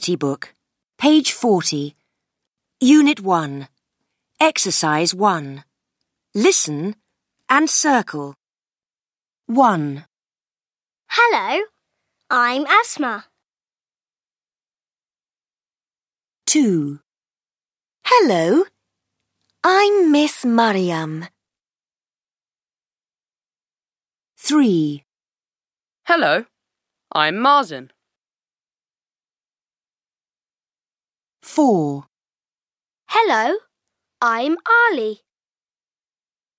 Activity Book, page 40, Unit 1, Exercise 1. Listen and circle. 1. Hello, I'm Asma. 2. Hello, I'm Miss Mariam. 3. Hello, I'm Mazen. 4. Hello, I'm Ali.